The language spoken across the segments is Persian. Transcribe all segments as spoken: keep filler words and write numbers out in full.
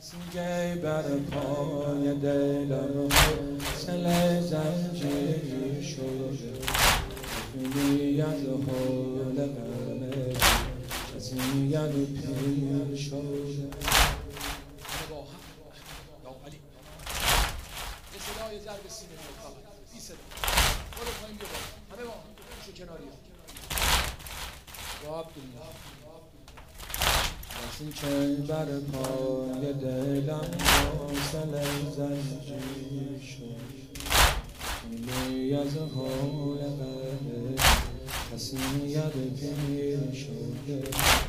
کسی بر پای دلم سل زنجیر شده افیلی از حال غمه کسی ید پیر شده. یه صدای ضرب سینه بیاد فقط بی صدا برو پایین بیا همه با شو کناری یا عبدالله کسی که بر پای دلم سل زنجیر شد افیلی از حال غمه کسی ید پیر شده.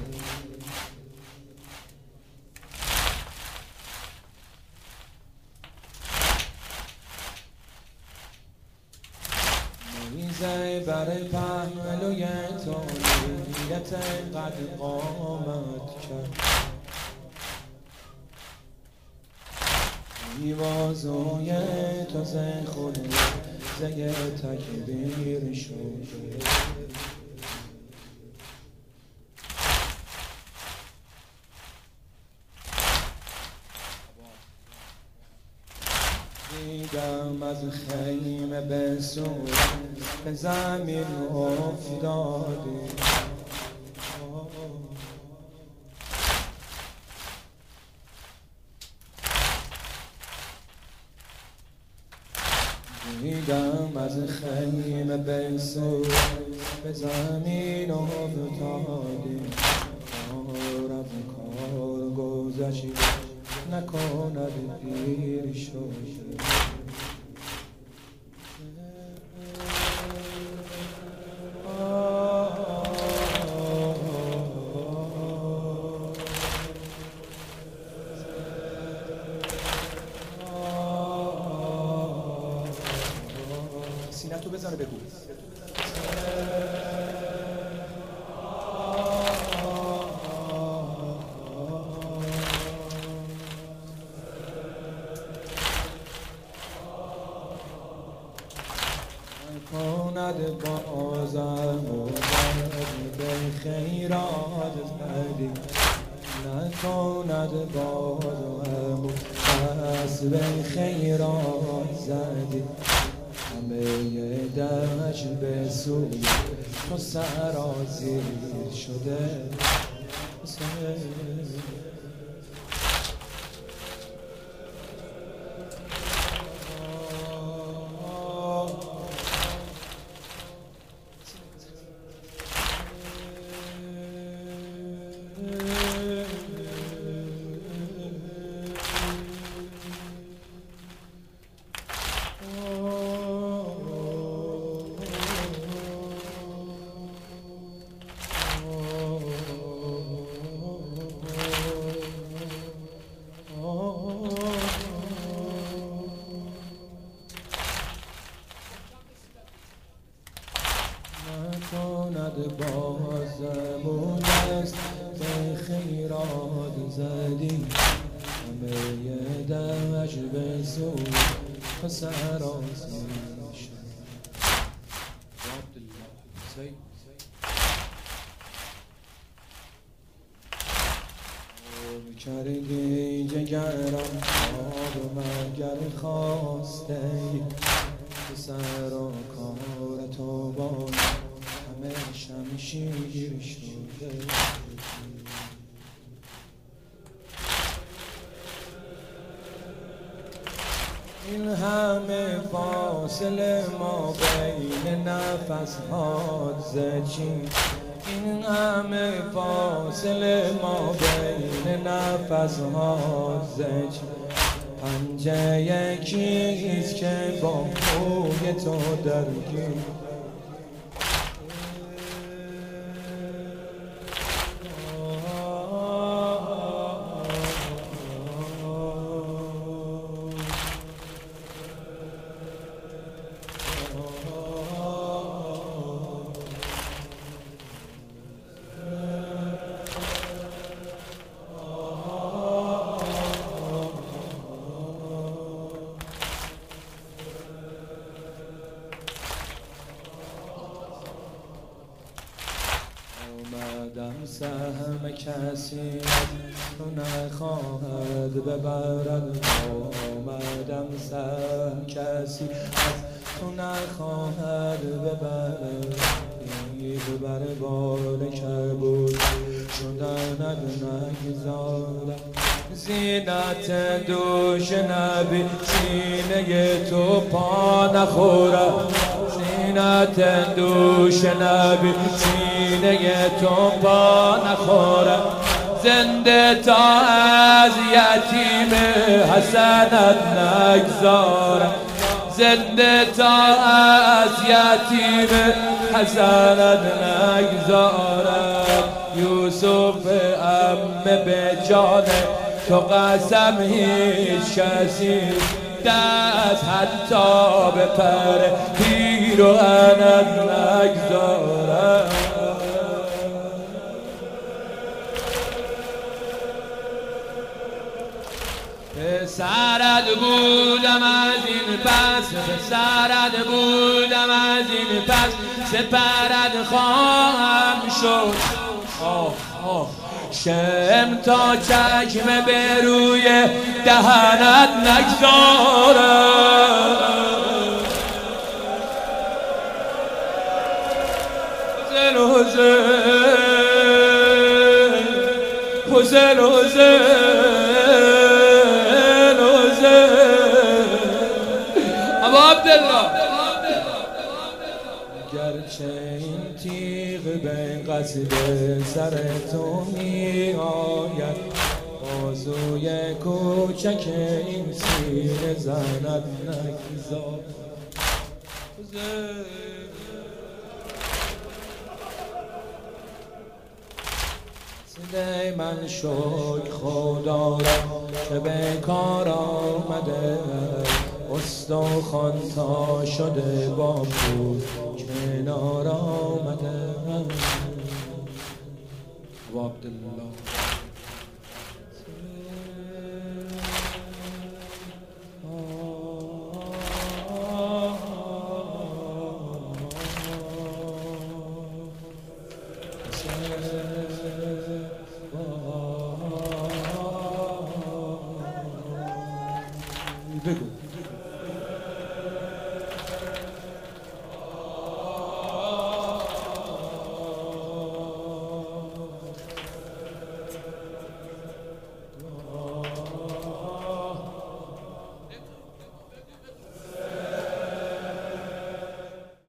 میزه بر پهلوی طالیت قد قامت کرد ایوازوی تازه خود زی تکبیر شده. دیدم از خیمه به صورت به زمین افتاده دیدم از خیمه به صورت به زمین افتاده کارم کار گذشت نکند دیر شده. سینه تو بزنه بگو کند بازم و به خیرات زدی نکند بازم و پس به خیرات زدی همه دهش به سوی تو سرازیر شده. نکند بازم و دست به خیرات زدی همه دمش به سوی تو سرازیر شد. کردی جگرم آب و مگر خواسته ای سر و کار تو با همه شمشیر شده. این همه فاصله ما بین نفس هات زچین این همه فاصله ما بین نفس هات زچین پنجه یکیست که با موی تو درگیر سهم کسی تو نخواهد ببرد آمدم سهم کسی از تو نخواهد ببرد ببر بال کبود شدند نگذارد زینت دوش نبی سینه تو پا نخورد زینت دوش نبی سینه تو پا نخورد زنده تا از یتیم حسنت نگذارد زنده تا از یتیم حسنت نگذارد یوسف عمه به جان تو قسم هیچ کسی دست حتی به پر پیراهنت نگذارد پسرت بودم از این پس پسرت بودم از این پس سپرت خواهم شد آه آه شم تا چکمه به روی دهنت نگذارم حسین حسین حسین حسین ابا عبدالله گرچه این تیغ به قصد سر تو می آید بازوی کوچک این سینه زند نگذار صدای من شکر خدا را که به کار آمده استخوان تا شده با بود کنار آمده و عبدالله بگو